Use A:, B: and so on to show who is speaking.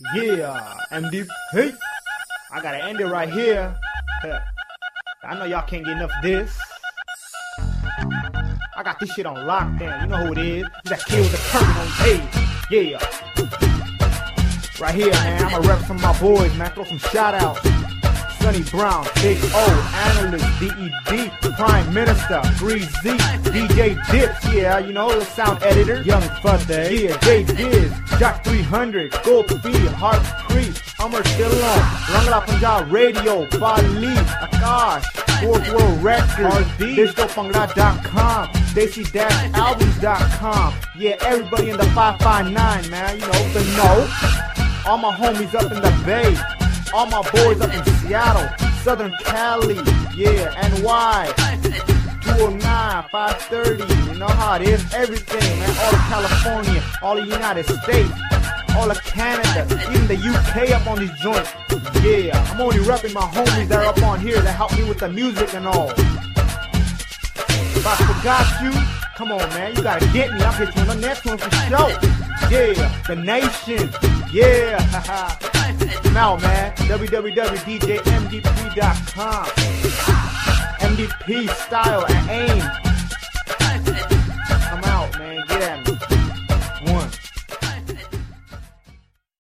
A: Yeah, MVP. I gotta end it right here. I know y'all can't get enough of this. I got this shit on lockdown. You know who it is. It's that kid with the curtain on stage. Yeah. Right here, man. I'ma rep some of my boys, man. Throw some shout outs. Sonny Brown, Big O, Analyst, DED, Prime Minister, Greasy, DJ Dips, yeah, you know, the sound editor, Young Fudday, yeah, J Biz, Jack 300, Gopi, Heart Creek, Amar Dillon, Rangla Punjab Radio, Bali, Akash, Fourth World Records, DigitalPangla.com, Desi-Albums.com, yeah, everybody in the 559, man, you know, the know, all my homies up in the Bay, all my boys up in Seattle, Southern Cali, yeah, NY, 209, 530, you know how it is, everything, man, all of California, all of the United States, all of Canada, even the UK up on these joints, yeah, I'm only repping my homies that are up on here that help me with the music and all. If I forgot you, come on, man, you gotta get me, I'll get you on the next one for sure, yeah, the nation, yeah, haha. I'm out, man. www.djmdp.com. MVP style and aim. I'm out, man. Get at me.